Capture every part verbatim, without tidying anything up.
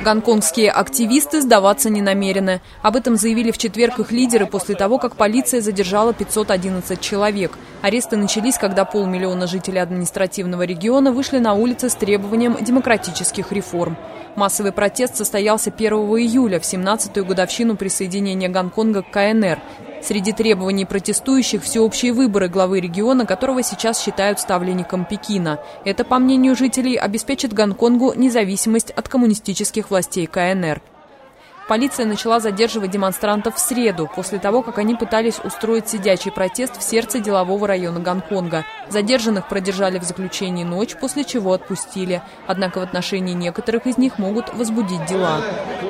Гонконгские активисты сдаваться не намерены. Об этом заявили в четверг их лидеры после того, как полиция задержала пятьсот одиннадцать человек. Аресты начались, когда полмиллиона жителей административного региона вышли на улицы с требованием демократических реформ. Массовый протест состоялся первого июля, в семнадцатую годовщину присоединения Гонконга к ка эн эр. Среди требований протестующих – всеобщие выборы главы региона, которого сейчас считают ставленником Пекина. Это, по мнению жителей, обеспечит Гонконгу независимость от коммунистических властей ка эн эр. Полиция начала задерживать демонстрантов в среду, после того, как они пытались устроить сидячий протест в сердце делового района Гонконга. Задержанных продержали в заключении ночь, после чего отпустили. Однако в отношении некоторых из них могут возбудить дела.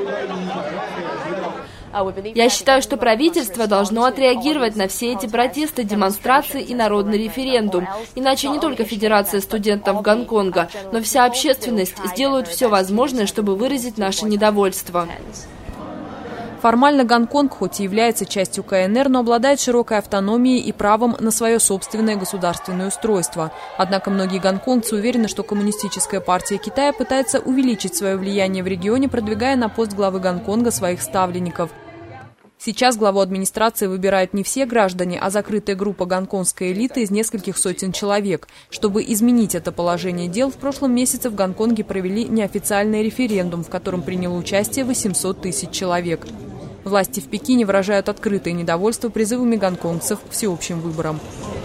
Я считаю, что правительство должно отреагировать на все эти протесты, демонстрации и народный референдум. Иначе не только Федерация студентов Гонконга, но вся общественность сделают все возможное, чтобы выразить наше недовольство. Формально Гонконг хоть и является частью ка эн эр, но обладает широкой автономией и правом на свое собственное государственное устройство. Однако многие гонконгцы уверены, что Коммунистическая партия Китая пытается увеличить свое влияние в регионе, продвигая на пост главы Гонконга своих ставленников. Сейчас главу администрации выбирают не все граждане, а закрытая группа гонконгской элиты из нескольких сотен человек. Чтобы изменить это положение дел, в прошлом месяце в Гонконге провели неофициальный референдум, в котором приняло участие восемьсот тысяч человек. Власти в Пекине выражают открытое недовольство призывами гонконгцев к всеобщим выборам.